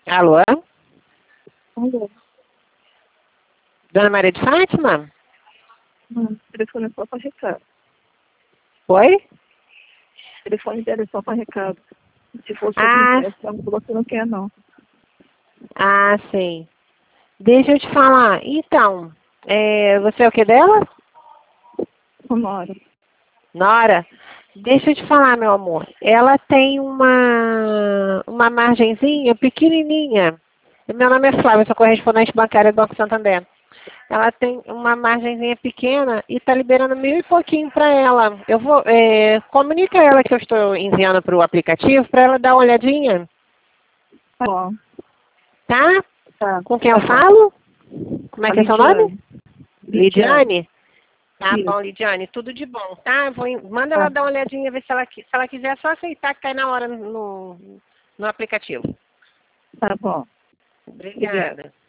Alô? Alô? Dona Maria de Fátima? Não, o telefone é só para recado. Oi? O telefone dela é só para recado. Se fosse Ah, alguém que você não quer, não. sim. Deixa eu te falar. Então, você é o que dela? Sonora. Nora? Deixa eu te falar, meu amor. Ela tem uma margenzinha pequenininha. Meu nome é Flávia, sou correspondente bancária do Banco Santander. Ela tem uma margenzinha pequena e está liberando 1.000 e pouquinho para ela. Eu vou, comunica a ela que eu estou enviando para o aplicativo para ela dar uma olhadinha, Tá bom. tá? Tá. Com quem Tá eu bom. falo? Como é A que é seu nome? Lidiane. Lidiane. Lidiane? Tá Isso. bom, Lidiane, tudo de bom, tá? Manda ela Tá. dar uma olhadinha, ver se ela quiser, é só aceitar que cai na hora no aplicativo. Tá bom. Obrigada. Obrigada.